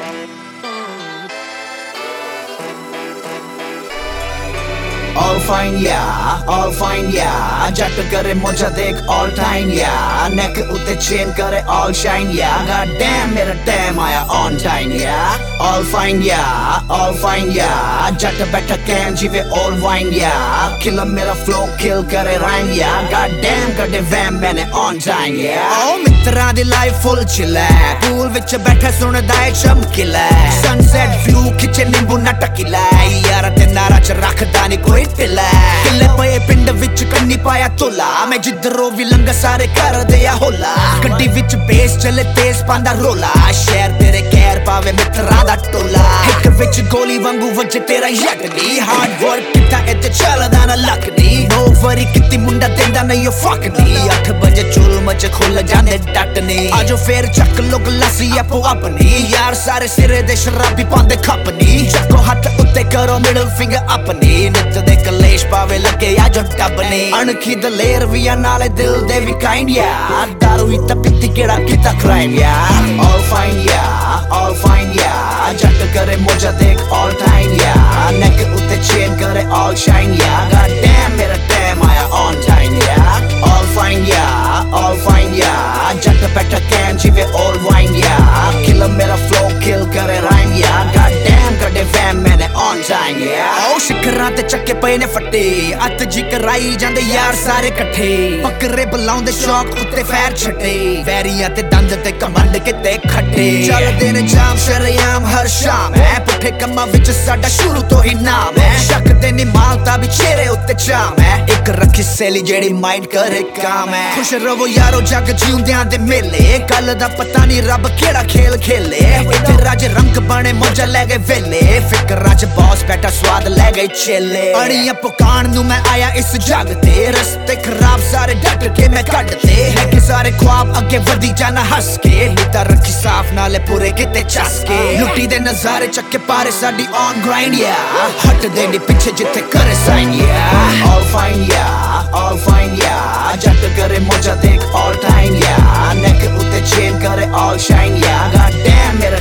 All fine yeah, all fine yeah. जट करे मौजा देख all time yeah. Neck उते chain करे all shine yeah. God damn मेरा damn आया on time yeah. All fine yeah, all fine yeah. जट बैठा cam जीवे all wine yeah. Killer मेरा flow kill करे rhyme yeah. God damn कटे वैम मैंने on time yeah. Oh Mitra the life full chill है. Pool विच बैठा सुनदा है चमकीला. Sunset view खिचे नींबू नटकीला. यार ते नारा च रखदा नी कोई किले पे पिंड विच कन्नी पाया तोला. मैं जिधरों भी लंघा सारे कर दिया होला. गड्डी विच बेस चले तेज पांदा रोला. शहर तेरे कैर पावे मित्रा दा टोला. हिक विच गोली वांगू वजे तेरा यकनी. हार्ड वर्क किता इत्ते चलदा ना लकनी. नो वरी किती मुंडा देंदा नहीं ओ फक नी. 8 बजे चुल मच खुल जाने डटनी. आजो फेर चक लो गलासी अपो अपनी. यार सारे सिरे दे शराबी पांदे खपनी. चको हथ उत्ते करो मिडल फिंगर अपनी. नित दे कलेश पावे लगे आजो डबने. अणखी दलेर भी आ नाले दिल दे भी काइंड यार. दारू ही ता पीती केड़ा किता क्राइम यार. All fine yeah, all fine yeah. जट करे मौजा देख all time yeah. Neck उते chain करे all shine yeah. God damn मेरा damn आया on time yeah. All fine yeah, all fine yeah. जट बैठा कैम जीवे all wine yeah. Killer मेरा flow kill करे rhyme yeah. God damn कटे वैम मैंने on time yeah. Oh शिखरां ते चक्के पए ने फट्टे. अत जी कराई जांदे यार सारे कट्ठे. पकरे बुलाउंदे शौक उत्ते फैर छट्टे. वैरियां ते दंद ते कमंड किते खट्टे. चलदे ने जाम शरेआम हर शाम है. पुठे कम्मां विच साडा शुरू तो ही नाम है. शक दे नी मालता भी चेहरे उत्ते जाम है. एक रखी सहेली जेड़ी माइंड करे काम है. खुश रवो यारो जग जिउंदियां दे मेले. कल दा पता नी रब केड़ा खेल खेले. इत्थे राज रंग बने मौजा लै गए वेले. फिकरां च बॉस बैठा स्वाद लै गए चेले. अड़ियां पुकाण नू मैं आया इस जग ते. रस्ते खराब सारे डट के मैं कटते. लेके सारे ख्वाब अगे वधी जाना हस के. नीता रखी साफ नाले पूरे किते चसके. लुटी दे नजारे चक्के पारे साडी ऑन ग्राइंड या. हट दे नी पिछे जिथे करे साइन या. All fine yeah, all fine yeah. जट करे मौजा देख all time yeah. Neck उते chain करे all shine yeah. God damn मेरा